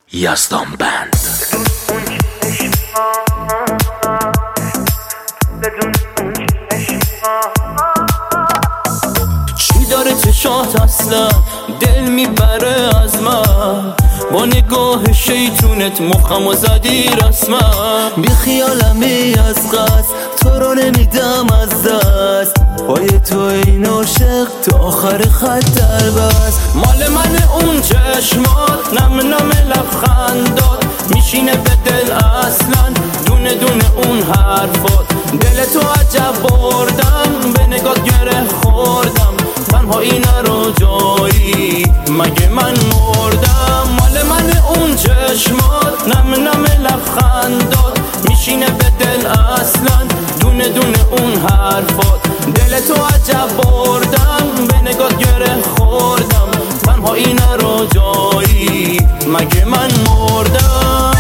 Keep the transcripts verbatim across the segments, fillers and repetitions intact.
یزدان بند. چی داره چشات اصلا دل میبره از من، با نگاه شیطونت مخمو زدی رسما. بی خیالمی از قصد تو رو نمیدم از دست، پای تو این عاشق تو آخر خط در بست. مال من اون چشمات نم نم لبخندات میشینه به دل اصلا دونه دونه اون حرفات. دل تو عجب بردم به نگات گره خوردم، تنهایی نرو جایی مگه من مردم. مال من اون چشمات نم نم لبخندات میشینه به دل اصلا دونه دونه اون حرفات. دل تو عجب بردم به نگات گره خوردم، تنهایی نرو جایی مگه من مردم.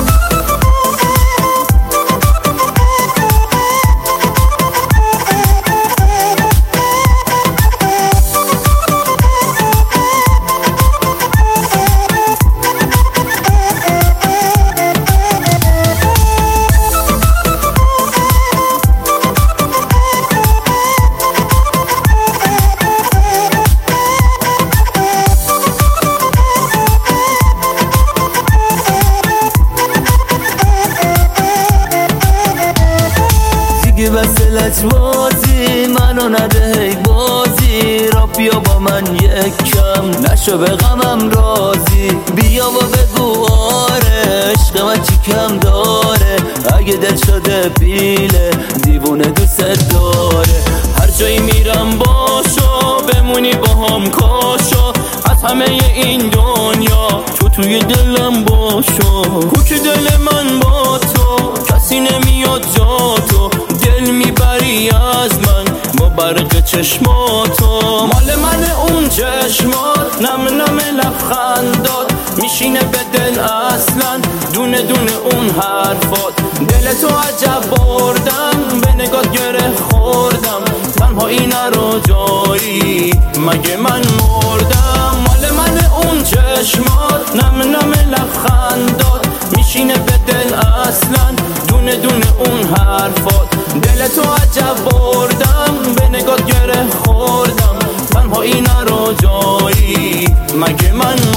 بسلت بازی منو نده هی بازی را، بیا با من یک کم نشو به غمم رازی. بیا و بگو آره عشق من چی کم داره، اگه دل شده پیله دیوونه دوست داره. هر جایی میرم باشو بمونی با هم کاشو، از همه این دنیا تو توی دلم باشو. کوک دل من با تو کسی نمیاد جا تو، دل میبری از من با برق چشماتو. مال من اون چشمات نم نم لبخندات میشینه به دل اصلا دونه دونه اون حرفات. دل تو عجب بردم به نگات گره خوردم، تنهایی نرو جایی مگه من مردم. مال من اون چشمات نم نم لبخندات میشینه به دل اصلا دونه دونه اون حرفات. دل تو عجب بردم به نگات گره خوردم، تنهایی نرو جایی مگه من